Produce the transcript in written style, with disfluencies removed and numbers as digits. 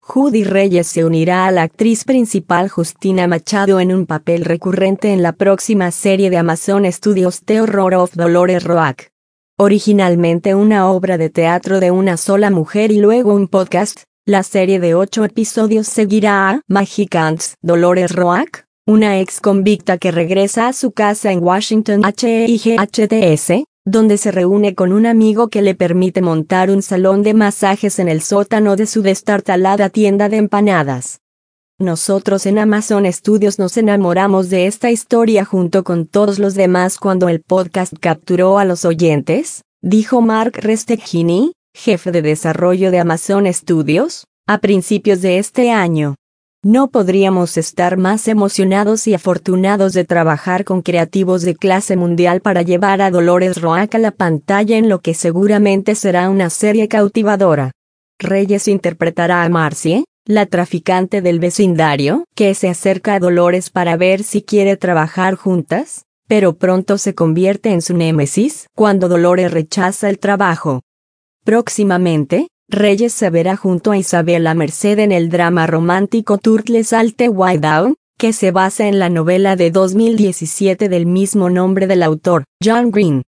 Judy Reyes se unirá a la actriz principal Justina Machado en un papel recurrente en la próxima serie de Amazon Studios The Horror of Dolores Roach. Originalmente una obra de teatro de una sola mujer y luego un podcast, la serie de 8 episodios seguirá a Magicants Dolores Roach, una ex convicta que regresa a su casa en Washington HIGHTS, donde se reúne con un amigo que le permite montar un salón de masajes en el sótano de su destartalada tienda de empanadas. Nosotros en Amazon Studios nos enamoramos de esta historia junto con todos los demás cuando el podcast capturó a los oyentes, dijo Mark Resteghini, jefe de desarrollo de Amazon Studios, a principios de este año. No podríamos estar más emocionados y afortunados de trabajar con creativos de clase mundial para llevar a Dolores Roach a la pantalla en lo que seguramente será una serie cautivadora. Reyes interpretará a Marcie, la traficante del vecindario, que se acerca a Dolores para ver si quiere trabajar juntas, pero pronto se convierte en su némesis cuando Dolores rechaza el trabajo. Próximamente, Reyes se verá junto a Isabela Merced en el drama romántico Turtle Salte Way Down, que se basa en la novela de 2017 del mismo nombre del autor, John Green.